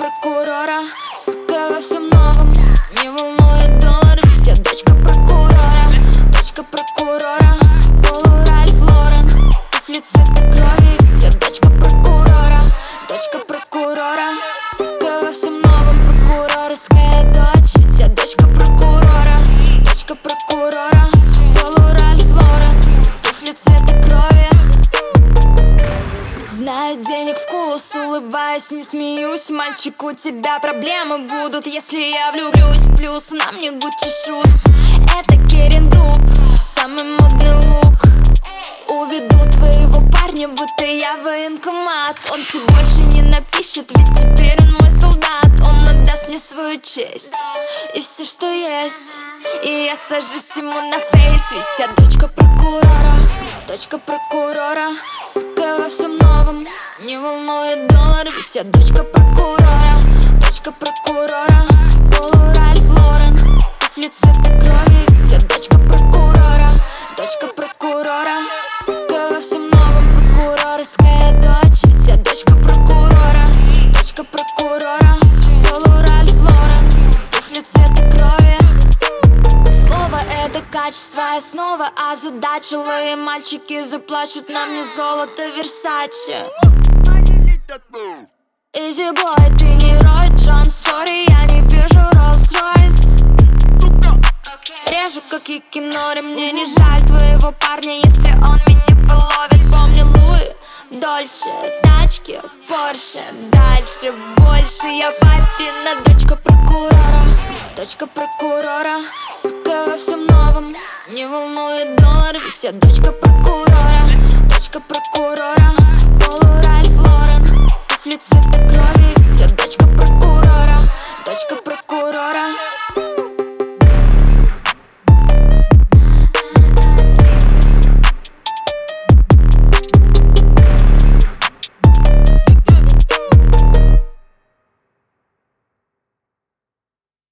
прокурора, сука во всем новом. Не волнует доллар, ведь я дочка прокурора. Дочка прокурора, полу Ральф Лорен, туфли цвета крови, ведь я дочка прокурора. Дочка прокурора, сука во всем новом. Прокурорская дочь, ведь я дочка прокурора. Дочка прокурора, полу Ральф Лорен, туфли цвета крови. Знаю денег вкус, улыбаюсь, не смеюсь. Мальчик, у тебя проблемы будут, если я влюблюсь. Плюс на мне Гуччи шуз, это Керин Групп, самый модный лук. Уведу твоего парня, будто я военкомат. Он тебе больше не напишет, ведь теперь он мой солдат. Он отдаст мне свою честь и все, что есть, и я сажусь ему на фейс, ведь я дочка прокурора. Дочка прокурора, сука во всем новом. Не волнует доллар, ведь я дочка прокурора. Дочка прокурора, полу Ральф Лорен, туфли цвета крови, ведь я дочка прокурора. Дочка прокурора, сука во всем новом. Прокурорская дочь, ведь я дочка прокурора. Дочка прокурора, полу Ральф Лорен, туфли цвета крови. Слово — это качество, я снова озадачила. И мальчики заплачут на мне золото Версаче. Изи бой, ты не Рой Джон, сори, я не вижу Роллс-Ройс. Режу как и кинори, мне не жаль твоего парня, если он меня половит. Помню Луи, Дольче, тачки, Порше. Дальше, больше, я папина дочка прокурора. Дочка прокурора, сука во всем новом. Не волнует доллар, ведь я дочка прокурора. Дочка прокурора, полу Ральф